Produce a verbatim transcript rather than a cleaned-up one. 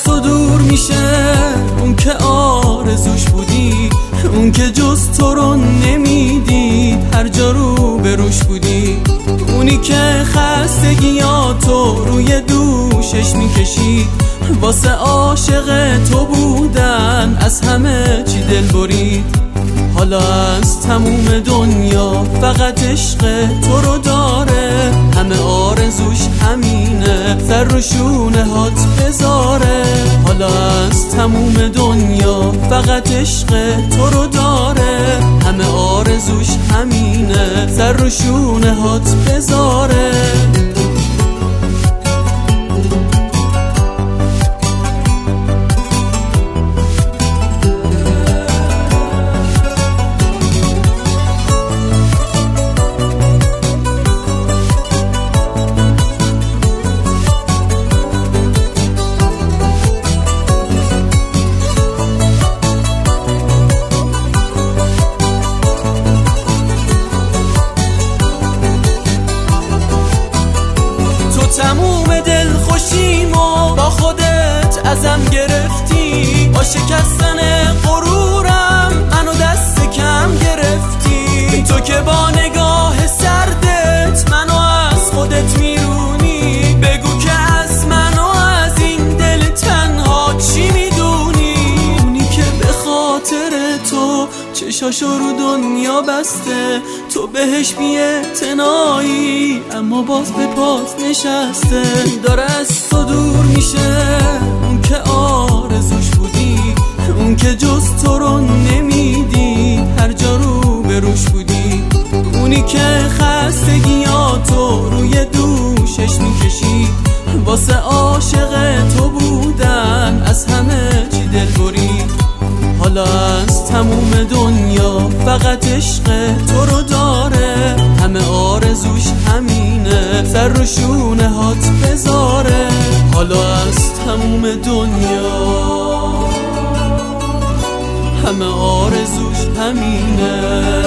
تو دور میشه اون که آرزوش بودی، اون که جز تو رو نمیدید هر جا رو بروش بودی، اونی که خستگیاتو روی دوشش میکشید، واسه عاشق تو بودن از همه چی دل برید. حالا از تموم دنیا فقط عشق تو رو داره، همه آرزوش همینه سر رو شونه هات بذاره. حالا از تموم دنیا فقط عشق تو رو داره، همه آرزوش همینه سر رو شونه هات بذاره. تموم دل خوشیمو با خودت ازم گرفتی، با شکستن غرورم منو دست کم گرفتی. تو که با نگاه سردت منو از خودت میرونی، بگو که از منو از این دل تنها چی میدونی. اونی که به خاطر تو چشاشو رو دنیا بسته، تو بهش بی‌اعتنایی اما باز به پات نشسته. داره از تو دور میشه اون که آرزوش بودی، اون که جز تو رو نمیدی هر جا رو بروش بودی، اونی که خستگیاتو روی دوشش میکشید، واسه عاشق تو بودن از همه چی دل برید. حالا از تموم دنیا فقط عشق تو رو داره، همه آرزوش همینه سر رو شونه هات بذاره. حالا از تموم دنیا همه آرزوش همینه